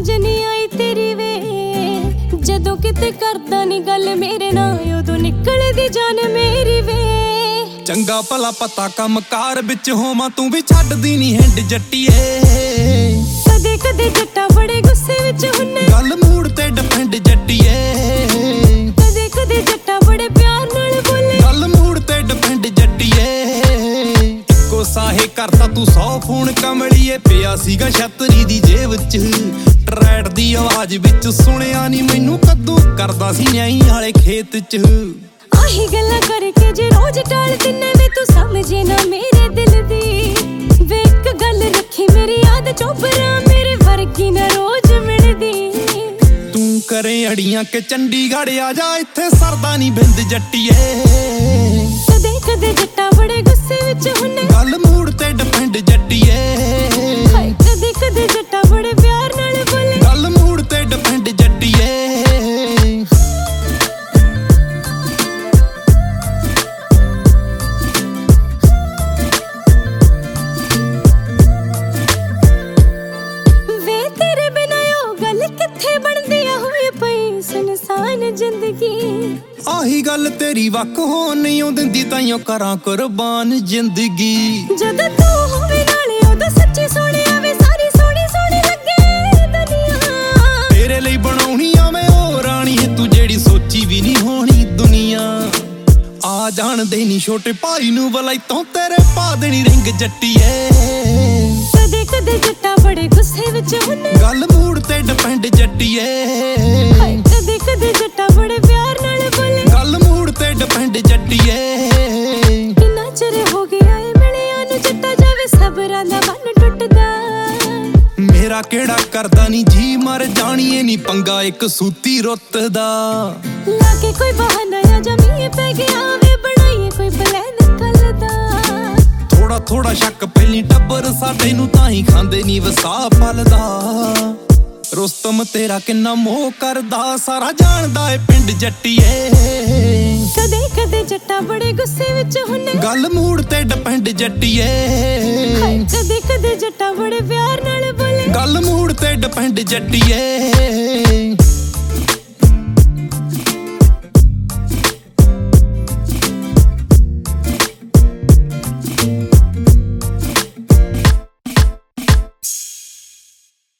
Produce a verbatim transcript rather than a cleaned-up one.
समझ नहीं आई तेरी वे जदों किते करदा नी गल मेरे नाल उदों निकलदी जान मेरी वे। चंगा भला पता कम कार विच होवां तू भी छड्डदी नी हिंड जट्टीए। कदे कदे जट्टा बड़े गुस्से विच हुन्ने गल मूड ते डिपेंड जट्टीए। कदे कदे जट्टा बड़े प्यार नाल बोले गल मूड ते डिपेंड जट्टीए। इक्को साहे करता तू सौ फोन कमलिए पिया सीगा छतरी दी जेब च ट्रैड दी आवाज विच सुनिया नी मैनू कद्दू करदा सी न्याई वाले खेत च। आही गल्लां करके जे रोज टाल दिन्ने वे तू समझे ना मेरे दिल दी वे इक गल रखी मेरी याद चोबरा मेरे वर्गी ना रोज मिलदी। तू करे अड़ियां के चंडीगढ़ आ जा इत्थे सरदा नी बिंद जट्टीए। कदे कदे जट्टा बड़े गुस्से विच हुन्ने गल मूड ते डिपेंड जट्टीए। हाय कदे कदे जट्टा बड़े प्यार नाल बोले गल मूड ते डिपेंड जट्टीए। वे तेरे बिना ओ गल किथे बनदी आ होए पई सुनसान जिंदगी। आही गल तेरी वक होण नहीं दिंदी ताइयों करां कुर्बान जिंदगी। जद तू होवे नाले उदों सच्ची सोहणिया वे सारी सोहणी सोहणी लगे दुनिया। तेरे ਲਈ ਬਣਾਉਣੀ ਆ ਮੈਂ ਉਹ ਰਾਣੀ ਤੂੰ ਜਿਹੜੀ ਸੋਚੀ ਵੀ ਨਹੀਂ ਹੋਣੀ ਦੁਨੀਆ। ਆ ਜਾਣਦੇ ਨਹੀਂ ਛੋਟੇ ਭਾਈ ਨੂੰ ਬਲਾਈ ਤੋਂ ਤੇਰੇ ਪਾ ਦੇਣੀ ਰਿੰਗ ਜੱਟੀਏ। ਕਦੇ ਕਦੇ ਜੱਟਾ ਬੜੇ ਗੁੱਸੇ ਵਿੱਚ ਹੁੰਨੇ ਗੱਲ ਮੂਡ ਤੇ ਡਿਪੈਂਡ ਜੱਟੀਏ। ਹਾਏ ਕਦੇ ਕਦੇ ਜੱਟਾ ਬੜੇ ਪਿਆਰ ਨਾਲ ਬੋਲੇ ਗੱਲ ਮੂਡ ਤੇ ਡਿਪੈਂਡ ਜੱਟੀਏ। ਕਿੰਨਾ ਚਿਰ ਹੋ ਗਿਆ ਏ ਮਿਲਿਆ ਨੂੰ ਜੱਟਾ ਜਾਵੇ ਸਬਰਾਂ ਦਾ ਬੰਨ ਟੁੱਟਦਾ। ਮੇਰਾ ਕਿਹੜਾ ਕਰਦਾ ਨਹੀਂ ਜੀ ਮਰ ਜਾਣੀਏ ਨੀ ਪੰਗਾ ਇੱਕ ਸੂਤੀ ਰੁੱਤ ਦਾ। ਲਾ ਕੇ ਕੋਈ ਬਹਾਨਾ ਆ ਜਮੀਏ ਪੈ ਗਿਆ ਵੇ ਬਣਾਈਏ ਕੋਈ ਪਲਾਨ ਕੱਲ ਦਾ। ਥੋੜਾ ਥੋੜਾ ਸ਼ੱਕ ਪਹਿਲੀ ਟੱਬਰ ਸਾਡੇ ਨੂੰ ਤਾਂ ਹੀ ਖਾਂਦੇ ਨੀ ਵਸਾ ਪਲਦਾ। ਰੁਸਤਮ ਤੇਰਾ ਕਿੰਨਾ ਮੋਹ ਕਰਦਾ ਸਾਰਾ ਜਾਣਦਾ ਏ ਪਿੰਡ ਜੱਟੀਏ। ਕਦੇ ਕਦੇ ਜੱਟਾ ਬੜੇ ਗੁੱਸੇ ਵਿੱਚ ਹੁੰਨੇ ਗੱਲ ਮੂਡ ਤੇ ਡਿਪੈਂਡ ਜੱਟੀਏ। ਹਾਏ ਕਦੇ ਕਦੇ ਜੱਟਾ ਬੜੇ ਪਿਆਰ ਨਾਲ ਬੋਲੇ ਗੱਲ ਮੂਡ ਤੇ ਡਿਪੈਂਡ ਜੱਟੀਏ।